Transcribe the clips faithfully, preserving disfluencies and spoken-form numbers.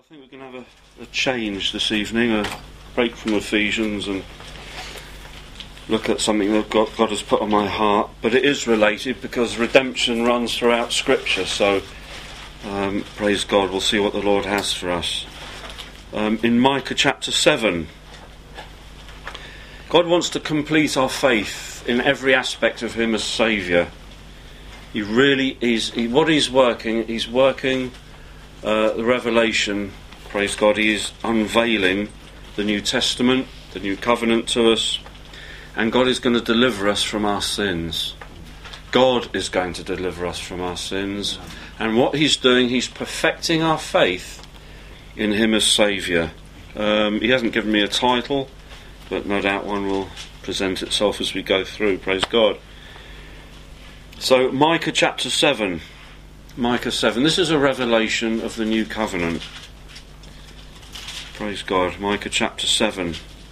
I think we're going to have a, a change this evening, a break from Ephesians and look at something that God, God has put on my heart. But it is related because redemption runs throughout Scripture, so um, praise God, we'll see what the Lord has for us. Um, in Micah chapter seven, God wants to complete our faith in every aspect of Him as Saviour. He really is, he, what He's working, He's working Uh, the revelation, praise God, He is unveiling the New Testament, the New Covenant to us, and God is going to deliver us from our sins. God is going to deliver us from our sins, and what He's doing, He's perfecting our faith in Him as Saviour. Um, he hasn't given me a title, but no doubt one will present itself as we go through, praise God. So, Micah chapter seven. Micah seven. This is a revelation of the New Covenant. Praise God. Micah chapter seven.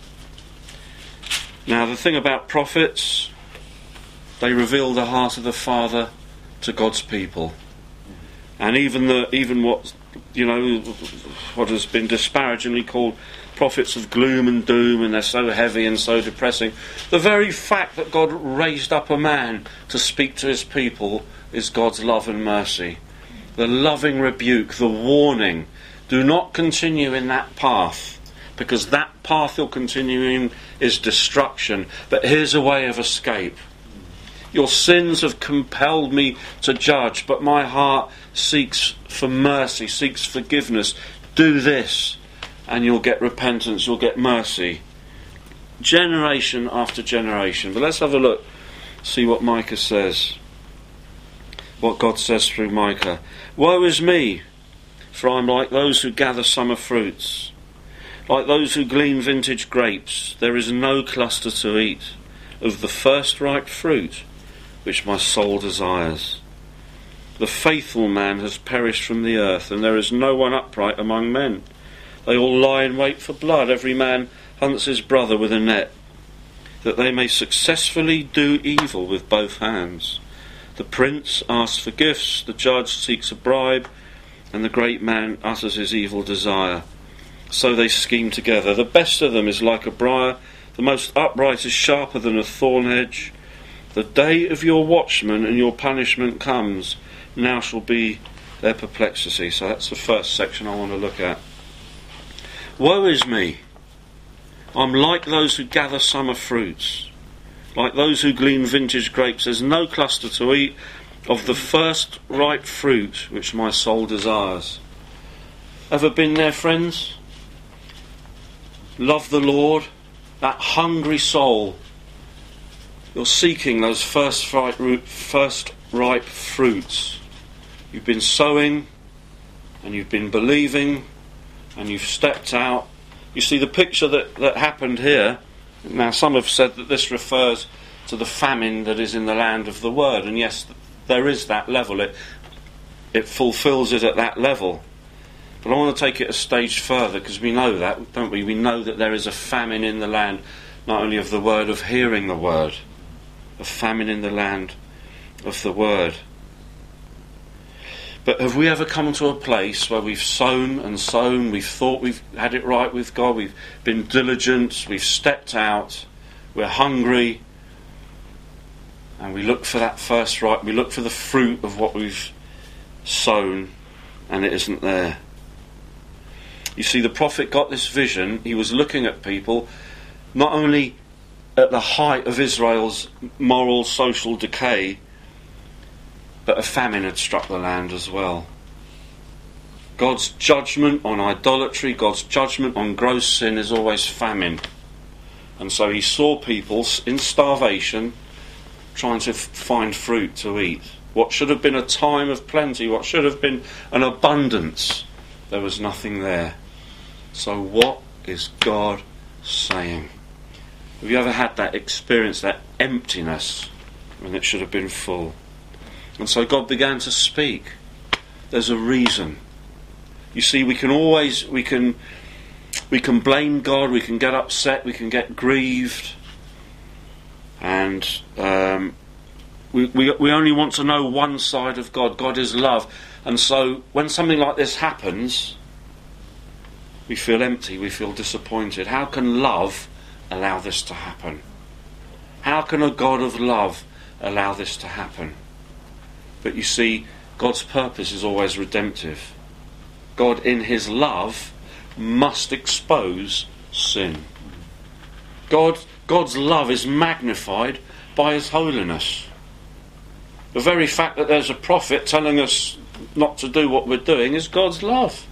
Now, the thing about prophets, they reveal the heart of the Father to God's people. And even the even what, you know, what has been disparagingly called prophets of gloom and doom, and they're so heavy and so depressing. The very fact that God raised up a man to speak to His people is God's love and mercy. The loving rebuke, the warning. Do not continue in that path, because that path you'll continue in is destruction. But here's a way of escape. Your sins have compelled me to judge, but my heart seeks for mercy, seeks forgiveness. Do this, and you'll get repentance, you'll get mercy. Generation after generation. But let's have a look, see what Micah says. What God says through Micah. Woe is me, for I am like those who gather summer fruits, like those who glean vintage grapes. There is no cluster to eat of the first ripe fruit which my soul desires. The faithful man has perished from the earth, and there is no one upright among men. They all lie in wait for blood. Every man hunts his brother with a net, that they may successfully do evil with both hands. The prince asks for gifts, the judge seeks a bribe, and the great man utters his evil desire. So they scheme together. The best of them is like a briar, the most upright is sharper than a thorn hedge. The day of your watchman and your punishment comes, now shall be their perplexity. So that's the first section I want to look at. Woe is me! I'm like those who gather summer fruits, like those who glean vintage grapes. There's no cluster to eat of the first ripe fruit which my soul desires. Ever been there, friends? Love the Lord, that hungry soul. You're seeking those first ripe, first ripe fruits. You've been sowing, and you've been believing, and you've stepped out. You see the picture that, that happened here. Now, some have said that this refers to the famine that is in the land of the Word, and yes, there is that level. It it fulfills it at that level. But I want to take it a stage further, because we know that, don't we? We know that there is a famine in the land, not only of the Word, of hearing the Word. A famine in the land of the Word. But have we ever come to a place where we've sown and sown, we've thought we've had it right with God, we've been diligent, we've stepped out, we're hungry, and we look for that first ripe, we look for the fruit of what we've sown, and it isn't there. You see, the prophet got this vision. He was looking at people, not only at the height of Israel's moral, social decay, but a famine had struck the land as well. God's judgment on idolatry, God's judgment on gross sin is always famine. And so he saw people in starvation trying to f- find fruit to eat. What should have been a time of plenty, what should have been an abundance, there was nothing there. So what is God saying? Have you ever had that experience, that emptiness, when it should have been full? And so God began to speak. There's a reason. You see, we can always, we can we can blame God, we can get upset, we can get grieved, and um, we, we we only want to know one side of God. God is love. And so when something like this happens, We feel empty, we feel disappointed. How can love allow this to happen? How can a God of love allow this to happen? But you see, God's purpose is always redemptive. God in his love must expose sin. God, God's love is magnified by his holiness. The very fact that there's a prophet telling us not to do what we're doing is God's love.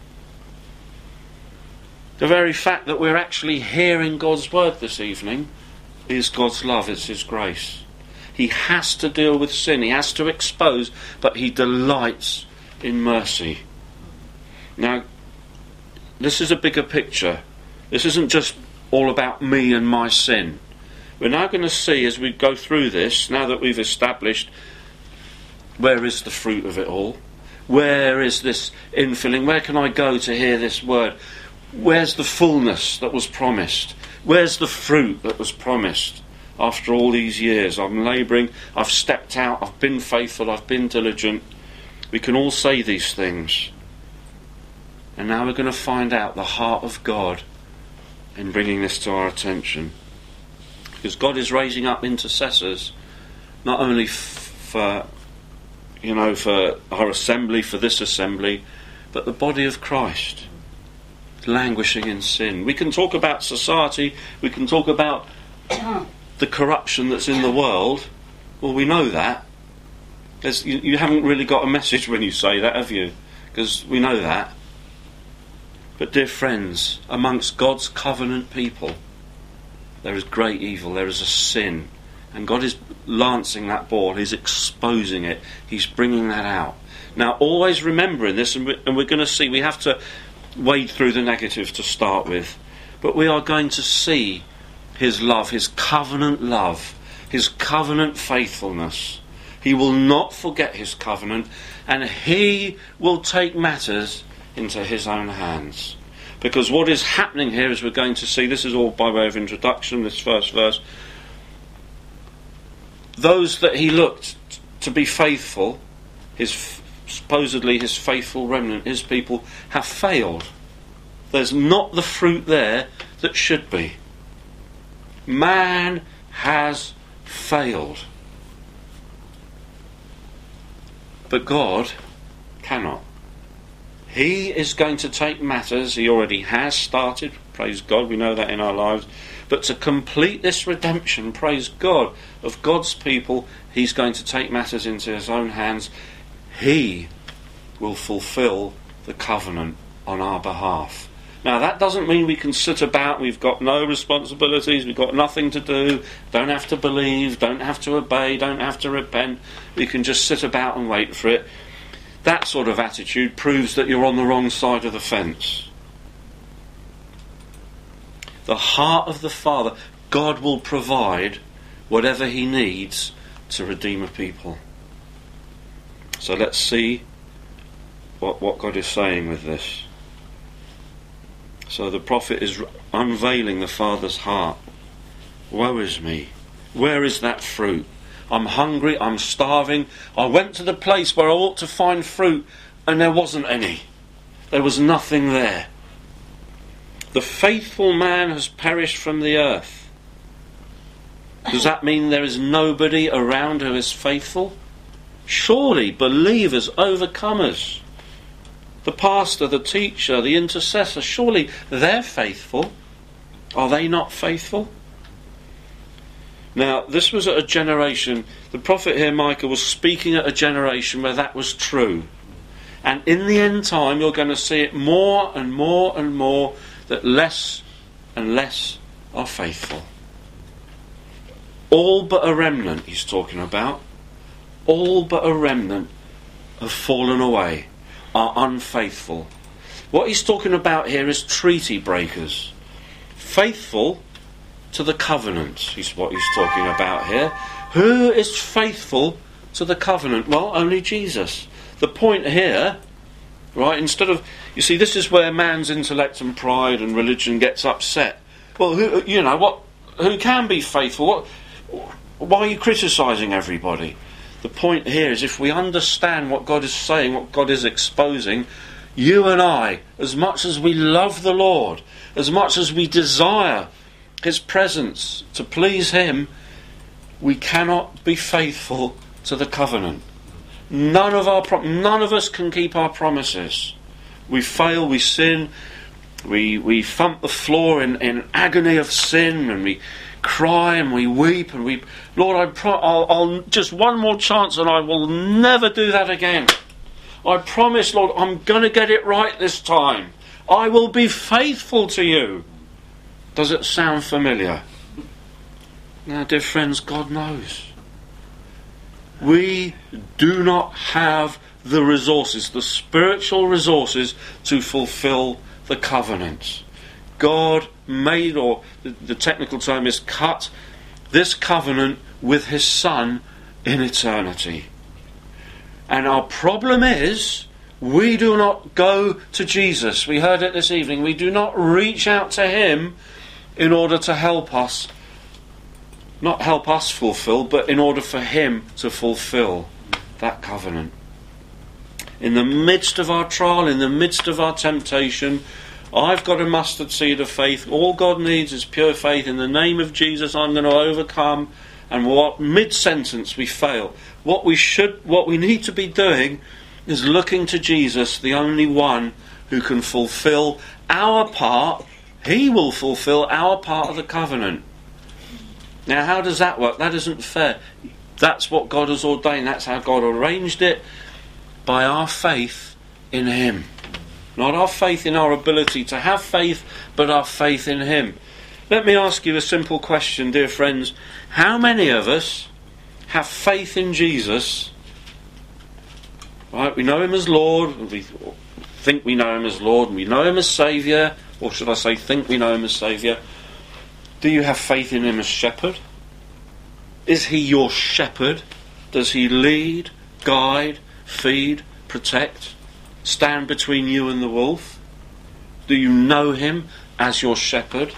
The very fact that we're actually hearing God's word this evening is God's love, it's his grace. He has to deal with sin, he has to expose, but he delights in mercy. Now, this is a bigger picture. This isn't just all about me and my sin. We're now going to see, as we go through this, now that we've established where is the fruit of it all, where is this infilling, where can I go to hear this word, where's the fullness that was promised, where's the fruit that was promised. After all these years, I'm labouring, I've stepped out, I've been faithful, I've been diligent. We can all say these things. And now we're going to find out the heart of God in bringing this to our attention. Because God is raising up intercessors, not only f- for, you know, for our assembly, for this assembly, but the body of Christ, languishing in sin. We can talk about society, we can talk about the corruption that's in the world. Well, we know that. There's, you, you haven't really got a message when you say that, have you? Because we know that. But dear friends, amongst God's covenant people, there is great evil, there is a sin. And God is lancing that ball, he's exposing it, he's bringing that out. Now, always remembering this, and we're, and we're going to see, we have to wade through the negative to start with. But we are going to see his love, his covenant love, his covenant faithfulness. He will not forget his covenant, and he will take matters into his own hands. Because what is happening here, as we're going to see, this is all by way of introduction, this first verse. Those that he looked to be faithful, his supposedly his faithful remnant, his people, have failed. There's not the fruit there that should be. Man has failed. But God cannot. He is going to take matters, he already has started, praise God, we know that in our lives, but to complete this redemption, praise God, of God's people, he's going to take matters into his own hands. He will fulfill the covenant on our behalf. Now, that doesn't mean we can sit about, we've got no responsibilities, we've got nothing to do, don't have to believe, don't have to obey, don't have to repent, we can just sit about and wait for it. That sort of attitude proves that you're on the wrong side of the fence. The heart of the Father, God will provide whatever he needs to redeem a people. So let's see what, what God is saying with this. So the prophet is unveiling the Father's heart. Woe is me. Where is that fruit? I'm hungry, I'm starving. I went to the place where I ought to find fruit and there wasn't any. There was nothing there. The faithful man has perished from the earth. Does that mean there is nobody around who is faithful? Surely believers, overcomers, the pastor, the teacher, the intercessor, surely they're faithful. Are they not faithful? Now, this was at a generation, the prophet here, Micah, was speaking at a generation where that was true. And in the end time, you're going to see it more and more and more, that less and less are faithful. All but a remnant, he's talking about. All but a remnant have fallen away, are unfaithful. What he's talking about here is treaty breakers. Faithful to the covenant is what he's talking about here. Who is faithful to the covenant? Well, only Jesus. The point here, right, instead of, you see, this is where man's intellect and pride and religion gets upset. Well, who, you know, what? Who can be faithful? What? Why are you criticising everybody? The point here is, if we understand what God is saying, what God is exposing, you and I, as much as we love the Lord, as much as we desire His presence to please Him, we cannot be faithful to the covenant. None of our pro- none of us can keep our promises. We fail, we sin, we we thump the floor in, in agony of sin, and we cry and we weep and we, Lord, I pro- I'll, I'll just one more chance and I will never do that again. I promise, Lord, I'm going to get it right this time. I will be faithful to you. Does it sound familiar? Now, dear friends, God knows. We do not have the resources, the spiritual resources, to fulfill the covenant. God made, or the, the technical term is cut, this covenant with His Son in eternity. And our problem is, we do not go to Jesus. We heard it this evening. We do not reach out to Him in order to help us. Not help us fulfill, but in order for Him to fulfill that covenant. In the midst of our trial, in the midst of our temptation, I've got a mustard seed of faith. All God needs is pure faith. In the name of Jesus, I'm going to overcome. And what mid-sentence we fail. What we should, what we need to be doing is looking to Jesus, the only one who can fulfill our part. He will fulfill our part of the covenant. Now, how does that work? That isn't fair. That's what God has ordained. That's how God arranged it. By our faith in Him. Not our faith in our ability to have faith, but our faith in Him. Let me ask you a simple question, dear friends. How many of us have faith in Jesus? Right, we know Him as Lord, we think we know Him as Lord, and we know Him as Saviour, or should I say think we know Him as Saviour. Do you have faith in Him as Shepherd? Is He your Shepherd? Does He lead, guide, feed, protect? Stand between you and the wolf? Do you know Him as your shepherd?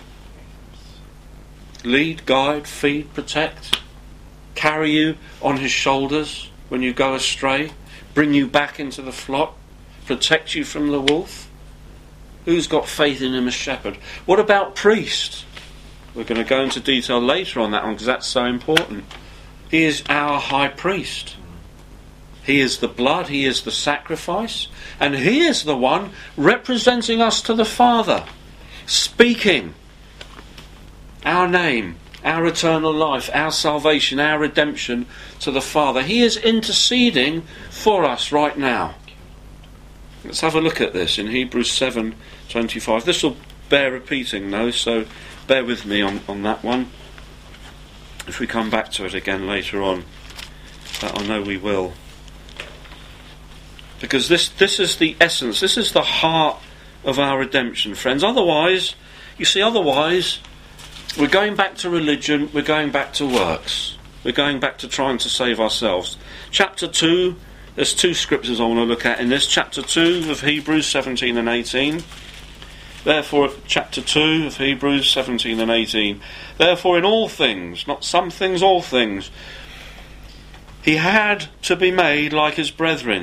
Lead, guide, feed, protect? Carry you on His shoulders when you go astray? Bring you back into the flock? Protect you from the wolf? Who's got faith in Him as shepherd? What about priest? We're going to go into detail later on that one because that's so important. He is our high priest. He is the blood, He is the sacrifice, and He is the one representing us to the Father, speaking our name, our eternal life, our salvation, our redemption to the Father. He is interceding for us right now. Let's have a look at this in Hebrews seven twenty-five. This will bear repeating though, so bear with me on, on that one. If we come back to it again later on, that I know we will. Because this, this is the essence, this is the heart of our redemption, friends. Otherwise, you see, otherwise, we're going back to religion, we're going back to works. We're going back to trying to save ourselves. Chapter two, there's two scriptures I want to look at in this. Chapter two of Hebrews seventeen and eighteen. Therefore, chapter two of Hebrews seventeen and eighteen. Therefore, in all things, not some things, all things, He had to be made like His brethren.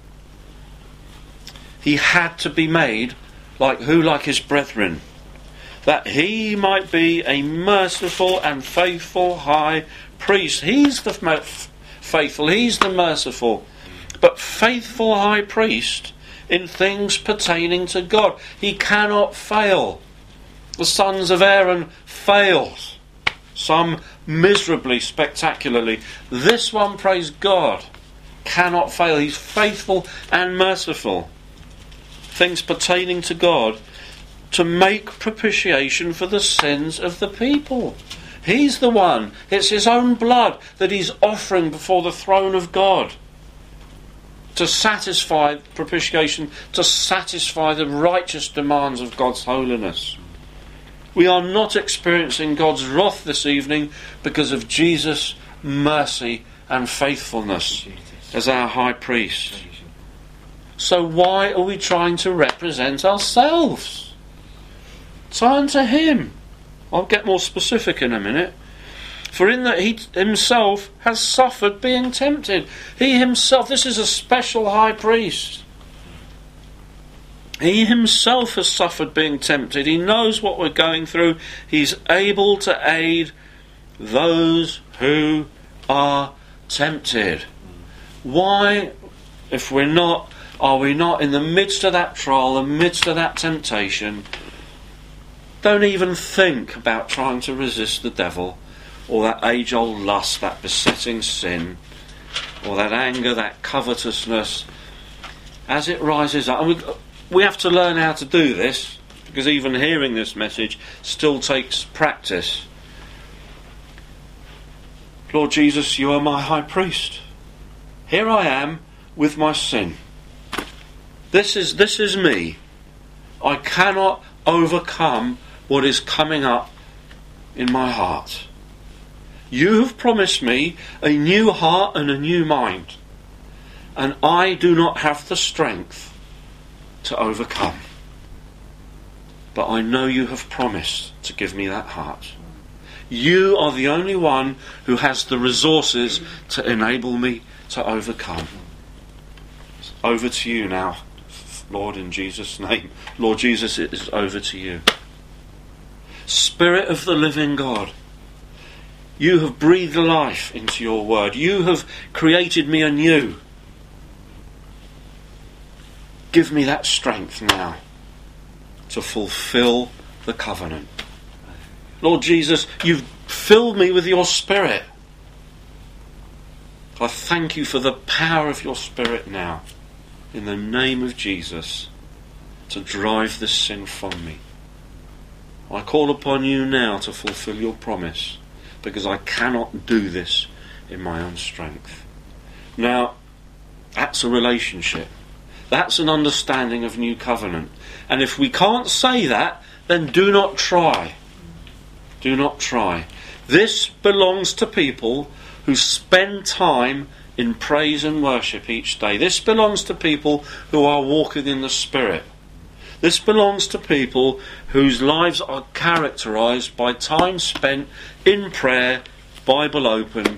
He had to be made like who? Like His brethren. That He might be a merciful and faithful high priest. He's the faithful, He's the merciful, but faithful high priest in things pertaining to God. He cannot fail. The sons of Aaron failed. Some miserably, spectacularly. This one, praise God, cannot fail. He's faithful and merciful. Things pertaining to God, to make propitiation for the sins of the people. He's the one. It's His own blood that He's offering before the throne of God to satisfy propitiation, to satisfy the righteous demands of God's holiness. We are not experiencing God's wrath this evening because of Jesus' mercy and faithfulness as our high priest. So why are we trying to represent ourselves? Turn to Him. I'll get more specific in a minute. For in that He Himself has suffered being tempted. He Himself, this is a special high priest. He himself has suffered being tempted. He knows what we're going through. He's able to aid those who are tempted. Why, if we're not, are we not in the midst of that trial, the midst of that temptation, don't even think about trying to resist the devil, or that age-old lust, that besetting sin, or that anger, that covetousness, as it rises up. And we, we have to learn how to do this, because even hearing this message still takes practice. Lord Jesus, you are my high priest. Here I am with my sin. This is this is me. I cannot overcome what is coming up in my heart. You have promised me a new heart and a new mind, and I do not have the strength to overcome. But I know you have promised to give me that heart. You are the only one who has the resources to enable me to overcome. Over to you now, Lord, in Jesus' name. Lord Jesus, it is over to you. Spirit of the living God, you have breathed life into your word. You have created me anew. Give me that strength now to fulfill the covenant. Lord Jesus, you've filled me with your Spirit. I thank you for the power of your Spirit now, in the name of Jesus, to drive this sin from me. I call upon you now to fulfill your promise, because I cannot do this in my own strength. Now, that's a relationship. That's an understanding of new covenant. And if we can't say that, then do not try. Do not try. This belongs to people who spend time in praise and worship each day. This belongs to people who are walking in the Spirit. This belongs to people whose lives are characterised by time spent in prayer, Bible open.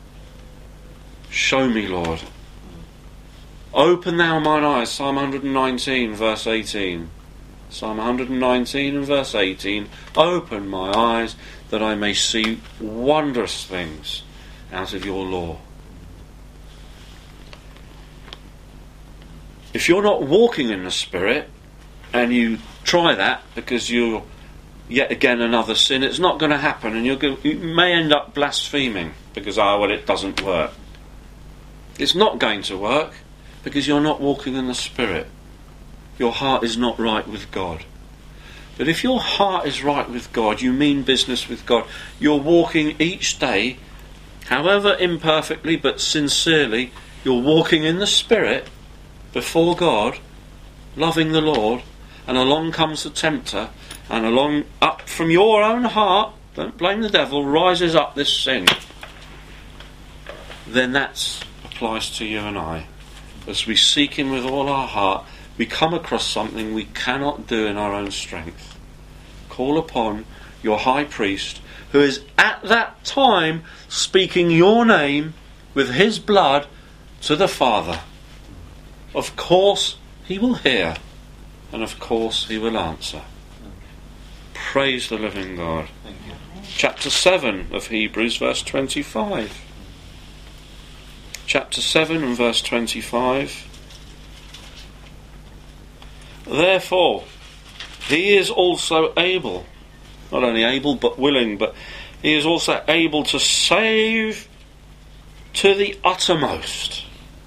Show me, Lord. Open thou mine eyes, Psalm one nineteen, verse eighteen. Psalm one nineteen and verse eighteen. Open my eyes that I may see wondrous things out of your law. If you're not walking in the Spirit, and you try that because you're yet again another sin, it's not going to happen, and you're going, you may end up blaspheming because, ah, well, it doesn't work. It's not going to work because you're not walking in the Spirit. Your heart is not right with God. But if your heart is right with God, you mean business with God, you're walking each day, however imperfectly but sincerely, you're walking in the Spirit before God, loving the Lord, and along comes the tempter, and along up from your own heart, don't blame the devil, rises up this sin. Then that applies to you and I. As we seek him with all our heart, we come across something we cannot do in our own strength. Call upon your high priest, who is at that time speaking your name with his blood to the Father. Of course he will hear, and of course he will answer. Praise the living God. Thank you. Chapter seven of Hebrews, verse twenty-five. Chapter seven and verse twenty-five. Therefore, he is also able, not only able but willing, but he is also able to save to the uttermost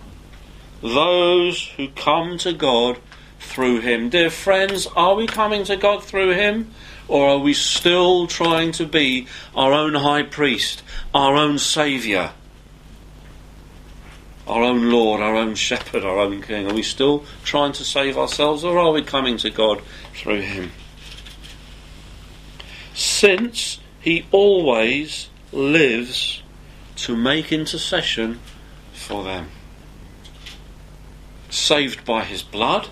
those who come to God through him. Dear friends, are we coming to God through him? Or are we still trying to be our own high priest, our own saviour, our own Lord, our own shepherd, our own king? Are we still trying to save ourselves, or are we coming to God through him? Since he always lives to make intercession for them. Saved by his blood,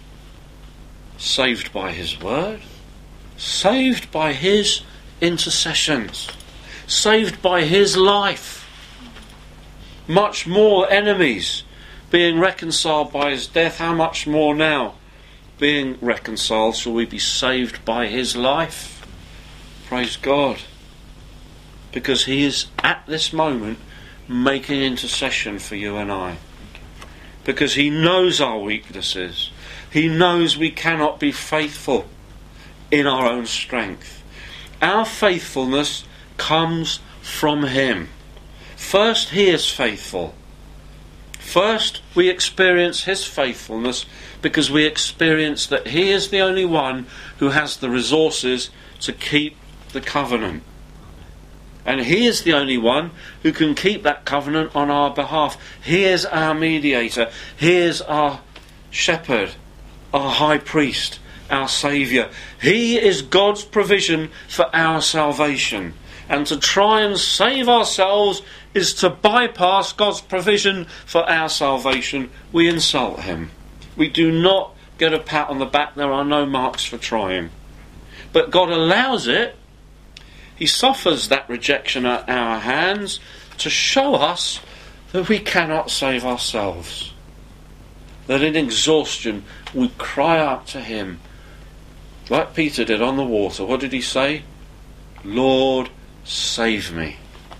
saved by his word, saved by his intercessions, saved by his life. Much more enemies being reconciled by his death, how much more now being reconciled, shall we be saved by his life. Praise God. Because he is at this moment making intercession for you and I. Because he knows our weaknesses. He knows we cannot be faithful in our own strength. Our faithfulness comes from him. First, he is faithful. First, we experience his faithfulness because we experience that he is the only one who has the resources to keep the covenant. And he is the only one who can keep that covenant on our behalf. He is our mediator. He is our shepherd, our high priest, our saviour. He is God's provision for our salvation. And to try and save ourselves is to bypass God's provision for our salvation. We insult him. We do not get a pat on the back. There are no marks for trying. But God allows it. He suffers that rejection at our hands to show us that we cannot save ourselves. That in exhaustion we cry out to him. Like Peter did on the water. What did he say? Lord, save me.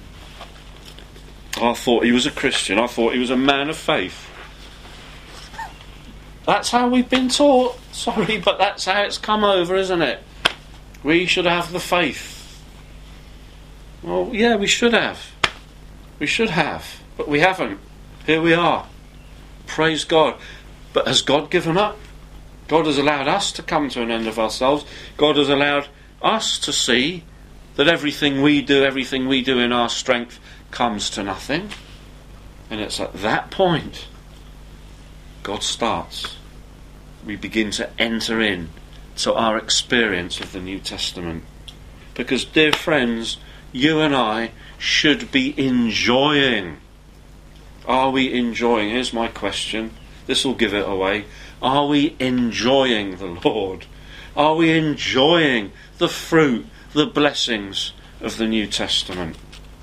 I thought he was a Christian. I thought he was a man of faith. That's how we've been taught. Sorry, but that's how it's come over, isn't it? We should have the faith. Well, yeah, we should have. We should have. But we haven't. Here we are. Praise God. But has God given up? God has allowed us to come to an end of ourselves. God has allowed us to see that everything we do, everything we do in our strength comes to nothing. And it's at that point God starts. We begin to enter in to our experience of the New Testament. Because, dear friends, you and I should be enjoying. Are we enjoying? Here's my question. This will give it away. Are we enjoying the Lord? Are we enjoying the fruit, the blessings of the New Testament?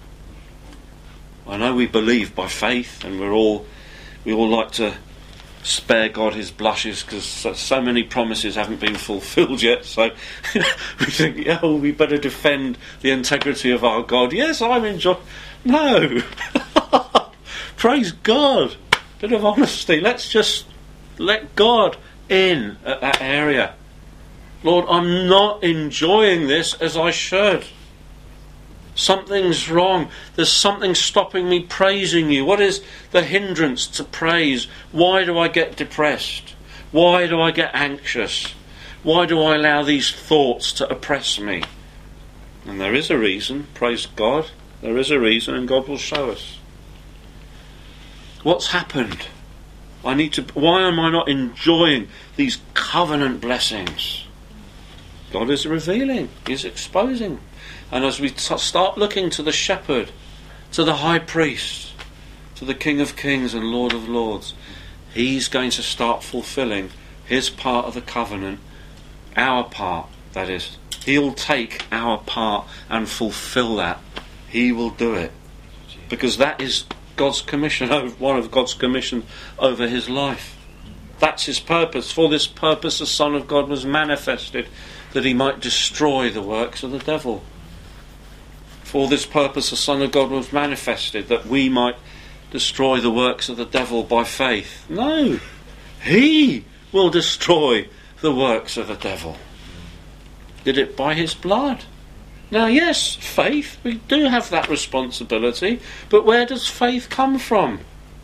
I know we believe by faith, and we're all we all like to spare God his blushes because so, so many promises haven't been fulfilled yet. So we think, yeah, well, we better defend the integrity of our God. Yes, I'm enjoying. No, praise God. Bit of honesty. Let's just let God in at that area. Lord, I'm not enjoying this as I should. Something's wrong. There's something stopping me praising you. What is the hindrance to praise? Why do I get depressed? Why do I get anxious? Why do I allow these thoughts to oppress me? And there is a reason, praise God. There is a reason, and God will show us. What's happened? I need to. Why am I not enjoying these covenant blessings? God is revealing. He's exposing. And as we t- start looking to the shepherd, to the high priest, to the King of Kings and Lord of Lords, he's going to start fulfilling his part of the covenant, our part, that is. He'll take our part and fulfill that. He will do it. Because that is God's commission, one of God's commissions over his life. That's his purpose. For this purpose the Son of God was manifested, that he might destroy the works of the devil. For this purpose the Son of God was manifested, that we might destroy the works of the devil by faith. No, he will destroy the works of the devil. Did it by his blood. Now yes, faith, we do have that responsibility, but where does faith come from?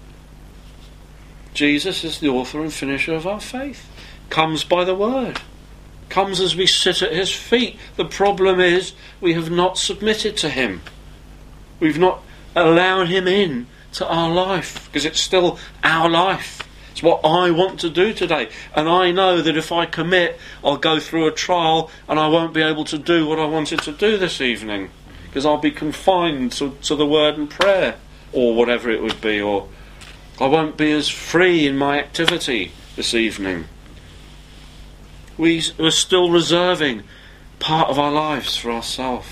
Jesus is the author and finisher of our faith. Comes by the word. Comes as we sit at his feet. The problem is we have not submitted to him. We've not allowed him in to our life, because it's still our life. It's what I want to do today. And I know that if I commit, I'll go through a trial and I won't be able to do what I wanted to do this evening, because I'll be confined to, to the word and prayer, or whatever it would be, or I won't be as free in my activity this evening. We are still reserving part of our lives for ourselves.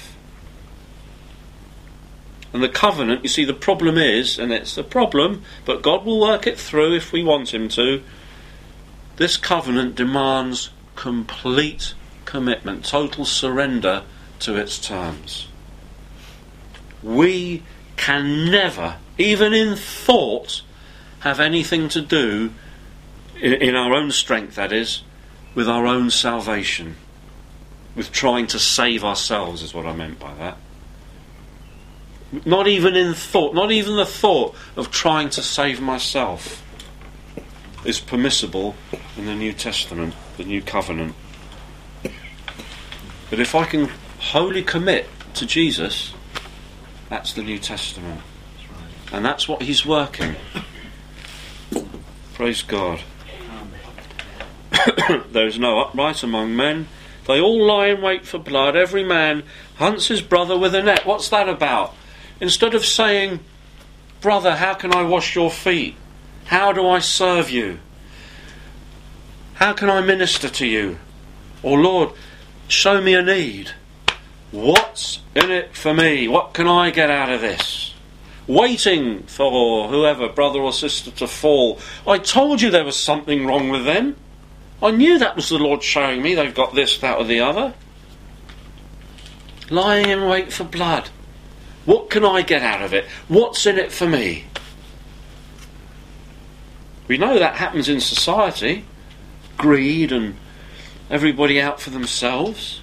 And the covenant, you see, the problem is, and it's a problem, but God will work it through if we want him to, This covenant demands complete commitment, total surrender to its terms. We can never, even in thought, have anything to do, in, in our own strength that is, with our own salvation. With trying to save ourselves is what I meant by that. Not even in thought, not even the thought of trying to save myself is permissible in the New Testament, the New Covenant. But if I can wholly commit to Jesus, that's the New Testament. And that's what he's working. Praise God. There is no upright among men. They all lie in wait for blood. Every man hunts his brother with a net. What's that about? Instead of saying, brother, how can I wash your feet? How do I serve you? How can I minister to you? Or Lord, show me a need. What's in it for me? What can I get out of this? Waiting for whoever, brother or sister, to fall. I told you there was something wrong with them. I knew that was the Lord showing me they've got this, that or the other. Lying in wait for blood. What can I get out of it? What's in it for me? We know that happens in society. Greed and everybody out for themselves.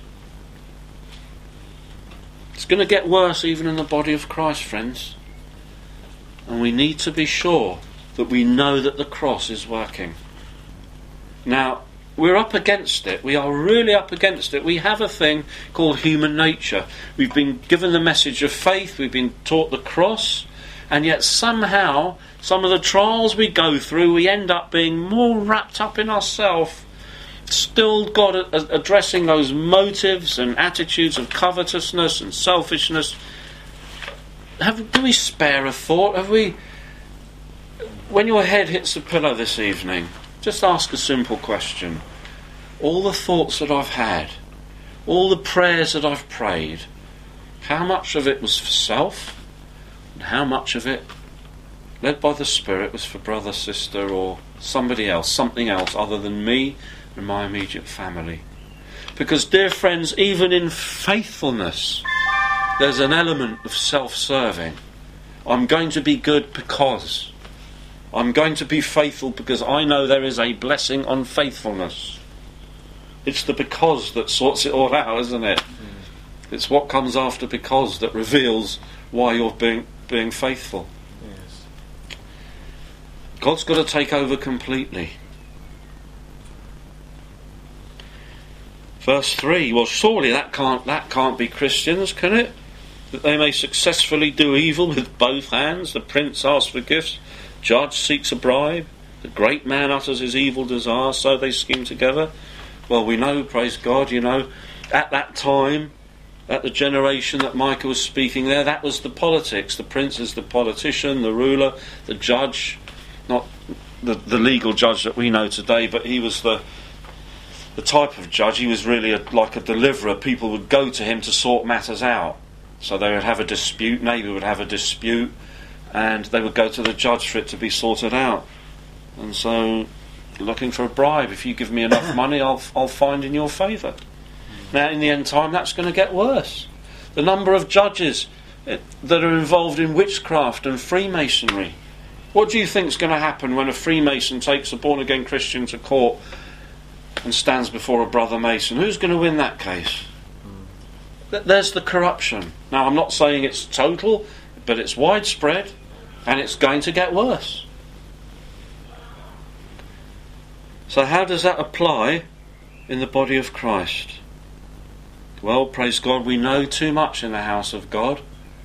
It's going to get worse even in the body of Christ, friends. And we need to be sure that we know that the cross is working. Now, we're up against it. We are really up against it. We have a thing called human nature. We've been given the message of faith. We've been taught the cross. And yet somehow, some of the trials we go through, we end up being more wrapped up in ourselves. Still God addressing those motives and attitudes of covetousness and selfishness. Have, do we spare a thought? Have we... When your head hits the pillow this evening, just ask a simple question. All the thoughts that I've had, all the prayers that I've prayed, how much of it was for self, and how much of it, led by the Spirit, was for brother, sister, or somebody else, something else other than me and my immediate family? Because, dear friends, even in faithfulness, there's an element of self-serving. I'm going to be good because... I'm going to be faithful because I know there is a blessing on faithfulness. It's the because that sorts it all out, isn't it? Mm. It's what comes after because that reveals why you're being being faithful. Yes. God's got to take over completely. Verse three, well, surely that can't that can't be Christians, can it? That they may successfully do evil with both hands. The prince asks for gifts, judge seeks a bribe, the great man utters his evil desire, so they scheme together. Well, we know, praise God, you know, at that time, at the generation that Micah was speaking there, that was the politics. The prince is the politician, the ruler, the judge, not the, the legal judge that we know today, but he was the the type of judge. He was really a, like a deliverer. People would go to him to sort matters out. So they would have a dispute, neighbour would have a dispute, and they would go to the judge for it to be sorted out. And so, looking for a bribe. If you give me enough money, I'll I'll find in your favour. Now, in the end time, that's going to get worse. The number of judges it, that are involved in witchcraft and Freemasonry. What do you think is going to happen when a Freemason takes a born-again Christian to court and stands before a brother Mason? Who's going to win that case? There's the corruption. Now, I'm not saying it's total, but it's widespread, and it's going to get worse. So how does that apply in the body of Christ? Well, praise God, we know too much in the house of God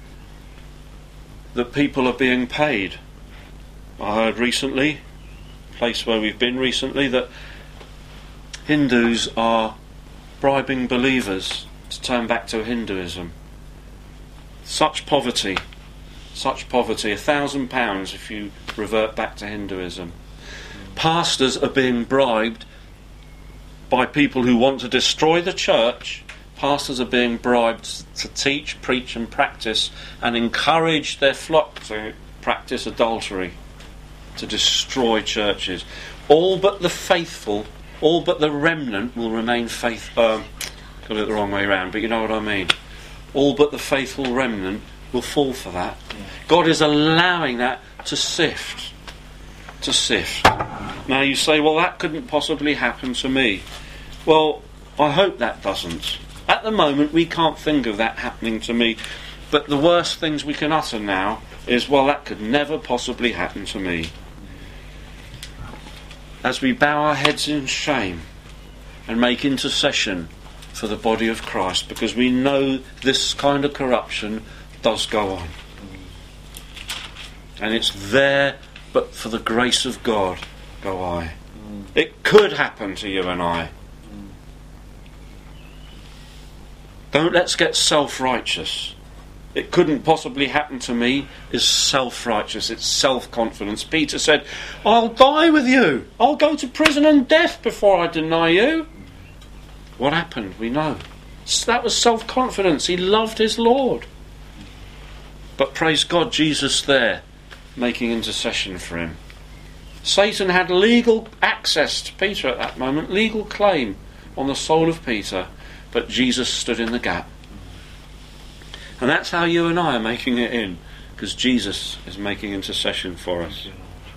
that people are being paid. I heard recently, place where we've been recently, that Hindus are bribing believers to turn back to Hinduism. Such poverty, such poverty, a thousand pounds if you revert back to Hinduism. Pastors are being bribed by people who want to destroy the church. Pastors are being bribed to teach, preach and practice and encourage their flock to practice adultery, to destroy churches. All but the faithful, all but the remnant will remain faithful. Um, got it the wrong way around, but you know what I mean. All but the faithful remnant will fall for that. Yeah. God is allowing that to sift. To sift. Now you say, well, that couldn't possibly happen to me. Well, I hope that doesn't. At the moment, we can't think of that happening to me. But the worst things we can utter now is, well, that could never possibly happen to me. As we bow our heads in shame and make intercession for the body of Christ, because we know this kind of corruption does go on. And it's there, but for the grace of God go I. It could happen to you and I. Don't let's get self-righteous. It couldn't possibly happen to me is self-righteous. It's self-confidence. Peter said, I'll die with you. I'll go to prison and death before I deny you. What happened? We know. That was self-confidence. He loved his Lord. But praise God, Jesus there, making intercession for him. Satan had legal access to Peter at that moment, legal claim on the soul of Peter, but Jesus stood in the gap. And that's how you and I are making it in, because Jesus is making intercession for us.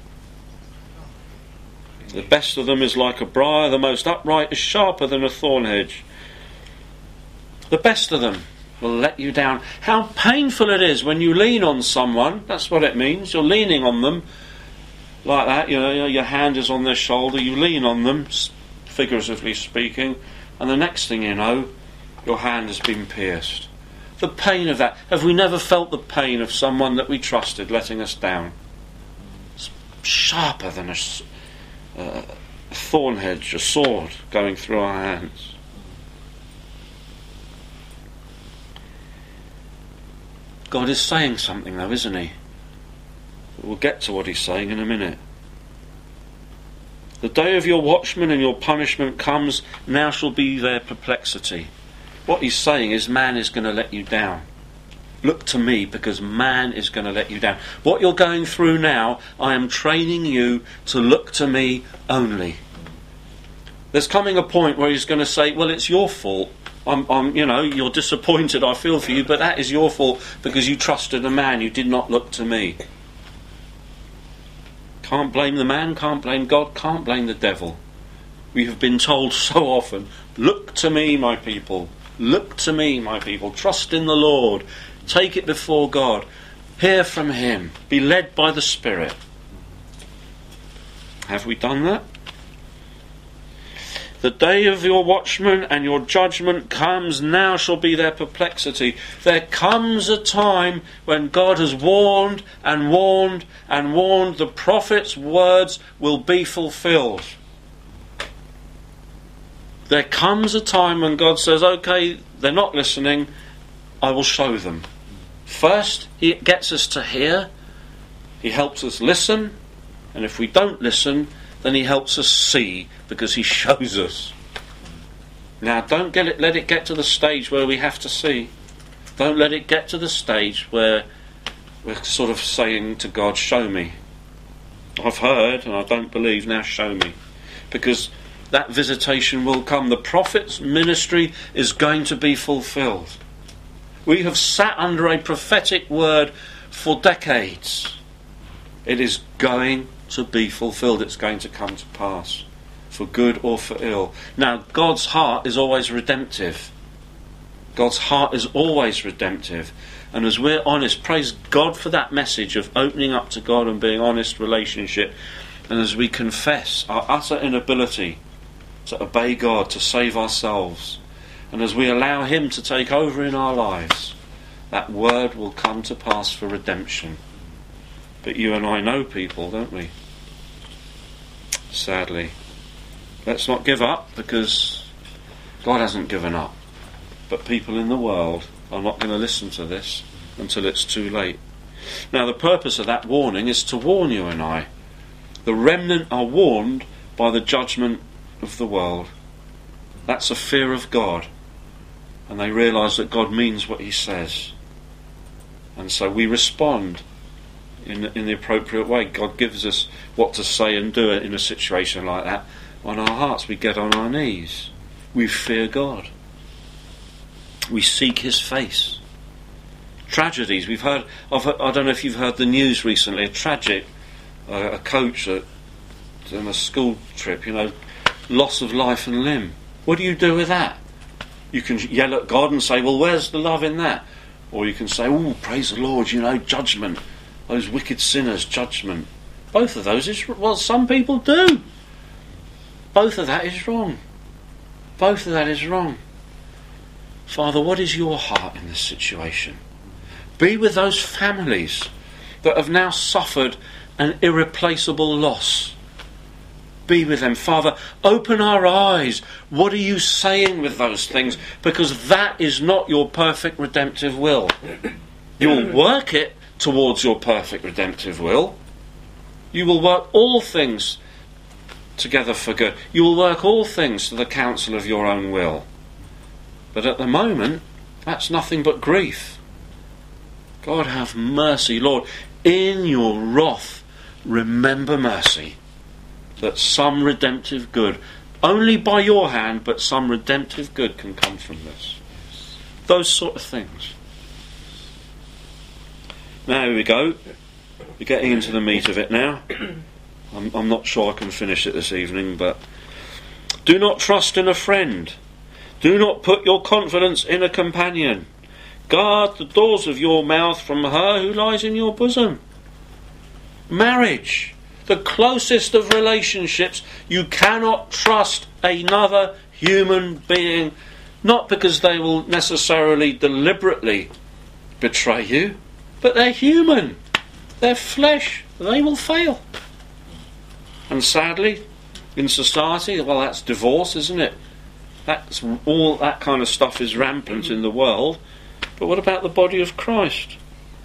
The best of them is like a briar, the most upright is sharper than a thorn hedge. The best of them will let you down. How painful it is when you lean on someone. That's what it means. You're leaning on them like that. You know, your hand is on their shoulder. You lean on them, figuratively speaking, and the next thing you know, your hand has been pierced. The pain of that. Have we never felt the pain of someone that we trusted letting us down? It's sharper than a, uh, a thorn hedge, a sword going through our hands. God is saying something though, isn't he? We'll get to what he's saying in a minute. The day of your watchman and your punishment comes, now shall be their perplexity. What he's saying is man is going to let you down. Look to me, because man is going to let you down. What you're going through now, I am training you to look to me only. There's coming a point where he's going to say, well, it's your fault. I'm, I'm, you know, you're disappointed, I feel for you, but that is your fault because you trusted a man, you did not look to me. Can't blame the man, can't blame God, can't blame the devil. We have been told so often, look to me, my people. Look to me, my people. Trust in the Lord. Take it before God. Hear from him. Be led by the Spirit. Have we done that? The day of your watchman and your judgment comes, now shall be their perplexity. There comes a time when God has warned and warned and warned. The prophet's words will be fulfilled. There comes a time when God says, okay, they're not listening, I will show them. First, he gets us to hear, he helps us listen, and if we don't listen, then he helps us see, because he shows us. Now, don't get it, let it get to the stage where we have to see. Don't let it get to the stage where we're sort of saying to God, show me. I've heard and I don't believe, now show me. Because that visitation will come. The prophet's ministry is going to be fulfilled. We have sat under a prophetic word for decades. It is going to be fulfilled. It's going to come to pass, for good or for ill. Now, God's heart is always redemptive. God's heart is always redemptive. And as we're honest, praise God for that message of opening up to God and being honest relationship. And as we confess our utter inability to obey God, to save ourselves, and as we allow him to take over in our lives, that word will come to pass for redemption. But you and I know people, don't we? Sadly. Let's not give up, because God hasn't given up. But people in the world are not going to listen to this until it's too late. Now, the purpose of that warning is to warn you and I. The remnant are warned by the judgment of the world. That's a fear of God. And they realise that God means what he says. And so we respond in, in the appropriate way. God gives us what to say and do in a situation like that. On our hearts, we get on our knees. We fear God. We seek his face. Tragedies. We've heard, I've heard, I don't know if you've heard the news recently, a tragic, uh, a coach at, on a school trip, you know, loss of life and limb. What do you do with that? You can yell at God and say, well, where's the love in that? Or you can say, oh, praise the Lord, you know, judgment. Those wicked sinners, judgment. Both of those is, well, some people do. Both of that is wrong. Both of that is wrong. Father, what is your heart in this situation? Be with those families that have now suffered an irreplaceable loss. Be with them. Father, open our eyes. What are you saying with those things? Because that is not your perfect redemptive will. You'll work it towards your perfect redemptive will. You will work all things together for good. You will work all things to the counsel of your own will. But at the moment, that's nothing but grief. God have mercy, Lord. In your wrath, remember mercy. That some redemptive good, only by your hand, but some redemptive good can come from this. Those sort of things. Now here we go. We're getting into the meat of it now. I'm, I'm not sure I can finish it this evening, but do not trust in a friend. Do not put your confidence in a companion. Guard the doors of your mouth from her who lies in your bosom. Marriage. The closest of relationships, you cannot trust another human being, not because they will necessarily deliberately betray you, but they're human, they're flesh, they will fail. And sadly, in society, well, that's divorce, isn't it? That's all that kind of stuff is rampant in the world. But what about the body of Christ?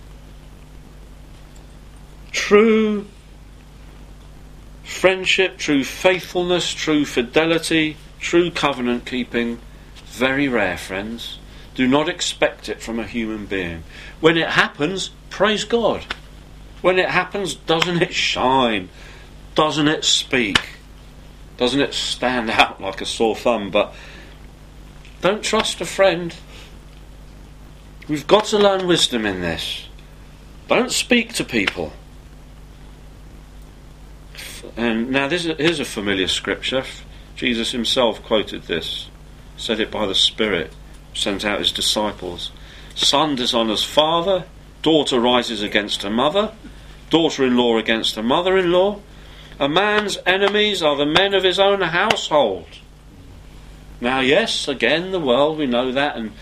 True friendship, true faithfulness, true fidelity, true covenant keeping, very rare, friends. Do not expect it from a human being. When it happens, praise God. When it happens, doesn't it shine? Doesn't it speak? Doesn't it stand out like a sore thumb? But don't trust a friend. We've got to learn wisdom in this. Don't speak to people. And now this is, here's a familiar scripture. Jesus himself quoted this, said it by the Spirit, sent out his disciples. Son dishonours father, daughter rises against her mother, daughter-in-law against her mother-in-law. A man's enemies are the men of his own household. Now yes, again, the world, we know that, and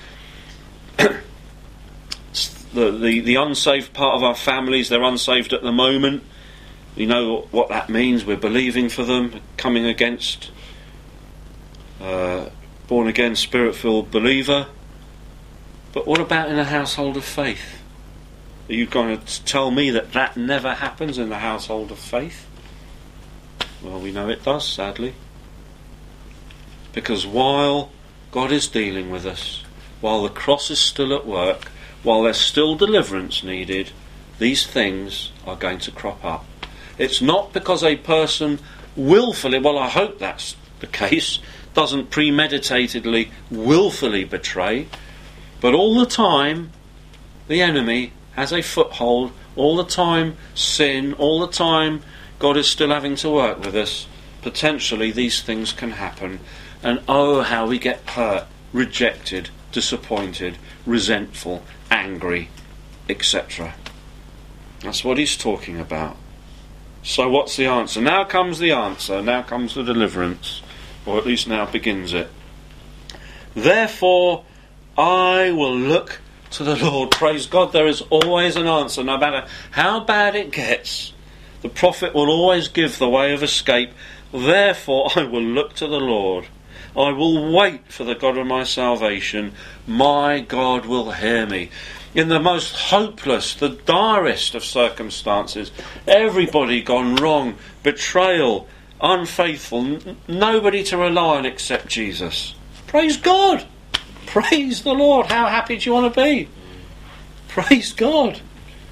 the, the, the unsaved part of our families, they're unsaved at the moment. We know what that means. We're believing for them, coming against uh, born-again, spirit-filled believer. But what about in a household of faith? Are you going to tell me that that never happens in the household of faith? Well, we know it does, sadly. Because while God is dealing with us, while the cross is still at work, while there's still deliverance needed, these things are going to crop up. It's not because a person willfully, well, I hope that's the case, doesn't premeditatedly, willfully betray, but all the time the enemy has a foothold, all the time sin, all the time God is still having to work with us. Potentially these things can happen, and oh, how we get hurt, rejected, disappointed, resentful, angry, et cetera. That's what he's talking about. So what's the answer? Now comes the answer. Now comes the deliverance. Or at least now begins it. Therefore, I will look to the Lord. Praise God, there is always an answer. No matter how bad it gets, the prophet will always give the way of escape. Therefore, I will look to the Lord. I will wait for the God of my salvation. My God will hear me. In the most hopeless, the direst of circumstances, everybody gone wrong, betrayal, unfaithful, n- nobody to rely on except Jesus. Praise God! Praise the Lord! How happy do you want to be? Praise God!